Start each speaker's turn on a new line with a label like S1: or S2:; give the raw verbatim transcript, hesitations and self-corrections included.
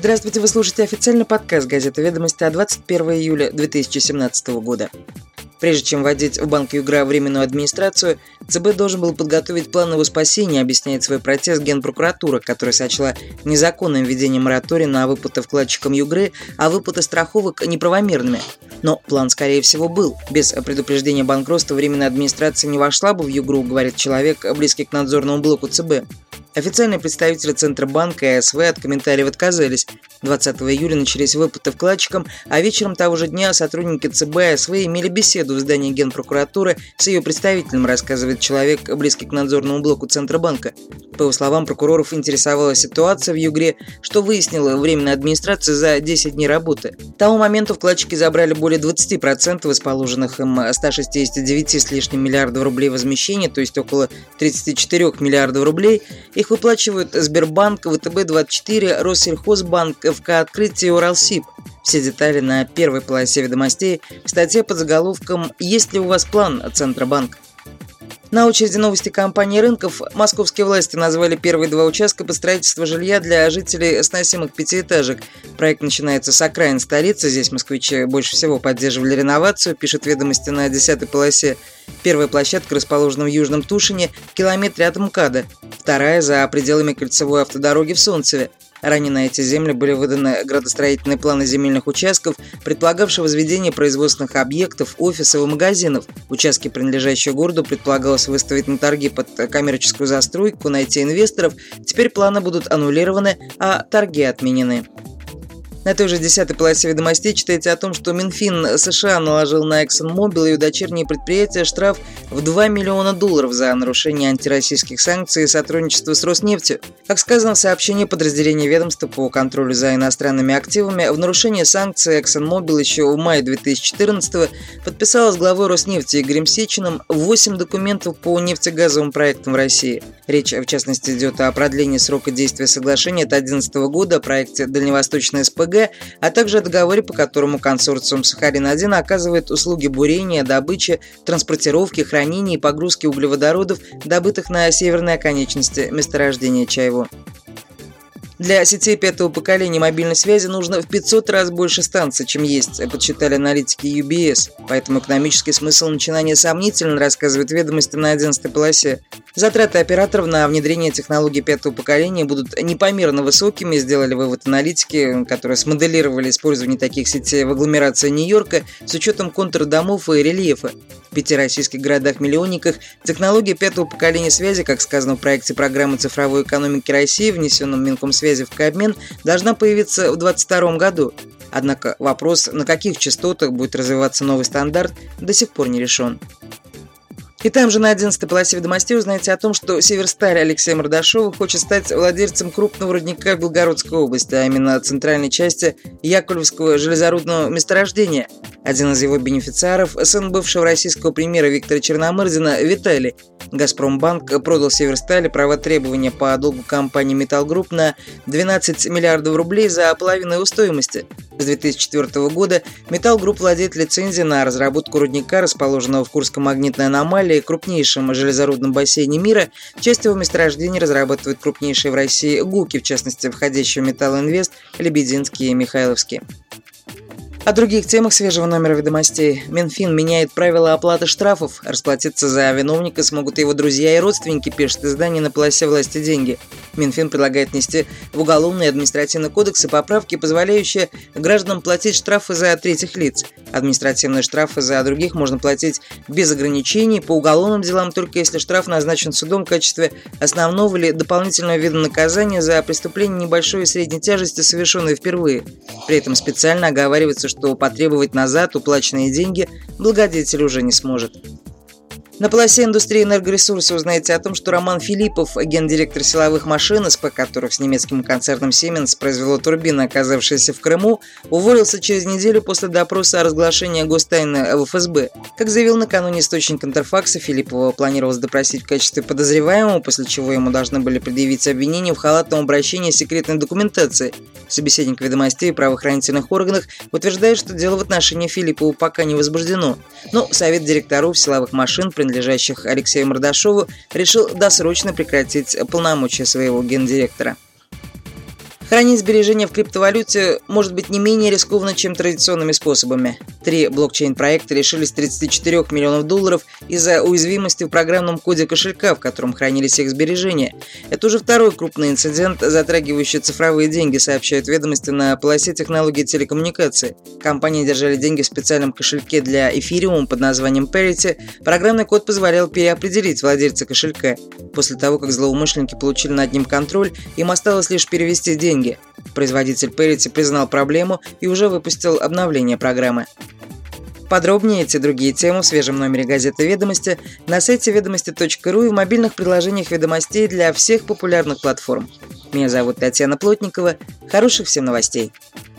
S1: Здравствуйте, вы слушаете официальный подкаст газеты «Ведомости» от двадцать первого июля две тысячи семнадцатого года. Прежде чем вводить в Банк Югра временную администрацию, ЦБ должен был подготовить план его спасения, объясняет свой протест Генпрокуратура, которая сочла незаконным введение моратория на выплаты вкладчикам Югры, а выплаты страховок неправомерными. Но план, скорее всего, был. Без предупреждения банкротства временная администрация не вошла бы в Югру, говорит человек, близкий к надзорному блоку ЦБ. Официальные представители Центробанка и АСВ от комментариев отказались. двадцатого июля начались выплаты вкладчикам, а вечером того же дня сотрудники ЦБ и АСВ имели беседу в здании Генпрокуратуры с ее представителем, рассказывает человек, близкий к надзорному блоку Центробанка. По его словам, прокуроров интересовала ситуация в Югре, что выяснила временная администрация за десять дней работы. К тому моменту вкладчики забрали более двадцать процентов из положенных им ста шестидесяти девяти с лишним миллиардов рублей возмещения, то есть около тридцати четырёх миллиардов рублей. Их выплачивают Сбербанк, ВТБ двадцать четыре, Россельхозбанк, ФК Открытие и Уралсиб. Все детали на первой полосе ведомостей в статье под заголовком «Есть ли у вас план, Центробанк?». На очереди новости компании рынков. Московские власти назвали первые два участка по строительству жилья для жителей сносимых пятиэтажек. Проект начинается с окраин столицы. Здесь москвичи больше всего поддерживали реновацию, пишет «Ведомости» на десятой полосе. Первая площадка расположена в Южном Тушине, в километре от МКАДа. Вторая за пределами кольцевой автодороги в Солнцеве. Ранее на эти земли были выданы градостроительные планы земельных участков, предполагавшие возведение производственных объектов, офисов и магазинов. Участки, принадлежащие городу, предполагалось выставить на торги под коммерческую застройку, найти инвесторов. Теперь планы будут аннулированы, а торги отменены. На той же десятой полосе ведомостей читаете о том, что Минфин США наложил на ExxonMobil и ее дочерние предприятия штраф в два миллиона долларов за нарушение антироссийских санкций и сотрудничество с Роснефтью. Как сказано в сообщении подразделения ведомства по контролю за иностранными активами, в нарушение санкций ExxonMobil еще в мае две тысячи четырнадцатого подписала с главой Роснефти Игорем Сечиным восемь документов по нефтегазовым проектам в России. Речь, в частности, идет о продлении срока действия соглашения от две тысячи одиннадцатого года, о проекте «Дальневосточная СПГ», а также о договоре, по которому консорциум «Сахалин один» оказывает услуги бурения, добычи, транспортировки, хранения и погрузки углеводородов, добытых на северной оконечности месторождения Чайво. Для сетей пятого поколения мобильной связи нужно в пятьсот раз больше станций, чем есть, подсчитали аналитики ю би эс. Поэтому экономический смысл начинания сомнителен, рассказывает «Ведомости» на одиннадцатой полосе. Затраты операторов на внедрение технологий пятого поколения будут непомерно высокими, сделали вывод аналитики, которые смоделировали использование таких сетей в агломерации Нью-Йорка с учетом контура домов и рельефа. В пяти российских городах-миллионниках технология пятого поколения связи, как сказано в проекте программы цифровой экономики России, внесенном Минкомсвязи в Кабмин, должна появиться в две тысячи двадцать втором году. Однако вопрос, на каких частотах будет развиваться новый стандарт, до сих пор не решен. И там же на одиннадцатой полосе ведомостей узнаете о том, что Северсталь Алексея Мордашова хочет стать владельцем крупного рудника в Белгородской области, а именно центральной части Яковлевского железорудного месторождения. Один из его бенефициаров – сын бывшего российского премьера Виктора Черномырдина Виталий. Газпромбанк продал Северстали права требования по долгу компании «Металлгрупп» на двенадцать миллиардов рублей за половину его стоимости. С две тысячи четвёртого года «Металлгрупп» владеет лицензией на разработку рудника, расположенного в Курской магнитной аномалии, крупнейшем железорудном бассейне мира. Часть его месторождений разрабатывают крупнейшие в России ГУКи, в частности, входящие в «Металлинвест», Лебединский и Михайловский. О других темах свежего номера ведомостей. Минфин меняет правила оплаты штрафов. Расплатиться за виновника смогут его друзья и родственники, пишет издание на полосе «Власти деньги». Минфин предлагает внести в Уголовный и Административный кодексы поправки, позволяющие гражданам платить штрафы за третьих лиц. Административные штрафы за других можно платить без ограничений, по уголовным делам только если штраф назначен судом в качестве основного или дополнительного вида наказания за преступление небольшой и средней тяжести, совершенное впервые. При этом специально оговаривается, что потребовать назад уплаченные деньги благодетель уже не сможет. На полосе индустрии энергоресурсов узнаете о том, что Роман Филиппов, гендиректор силовых машин, СП которых с немецким концерном Siemens произвело турбины, оказавшиеся в Крыму, уволился через неделю после допроса о разглашении гостайны в эф эс бэ. Как заявил накануне источник Интерфакса, Филиппова планировалось допросить в качестве подозреваемого, после чего ему должны были предъявить обвинение в халатном обращении с секретной документацией. Собеседник «Ведомостей» в правоохранительных органах утверждает, что дело в отношении Филиппова пока не возбуждено. Но Совет директоров силовых машин, принадлежащих Алексею Мордашову, решил досрочно прекратить полномочия своего гендиректора. Хранить сбережения в криптовалюте может быть не менее рискованно, чем традиционными способами. Три блокчейн-проекта лишились тридцати четырёх миллионов долларов из-за уязвимости в программном коде кошелька, в котором хранились их сбережения. Это уже второй крупный инцидент, затрагивающий цифровые деньги, сообщают ведомости на полосе технологий телекоммуникации. Компании держали деньги в специальном кошельке для Ethereum под названием Parity. Программный код позволял переопределить владельца кошелька. После того, как злоумышленники получили над ним контроль, им осталось лишь перевести деньги. Производитель Parity признал проблему и уже выпустил обновление программы. Подробнее эти и другие темы в свежем номере газеты «Ведомости» на сайте ведомости точка ру и в мобильных приложениях «Ведомостей» для всех популярных платформ. Меня зовут Татьяна Плотникова. Хороших всем новостей!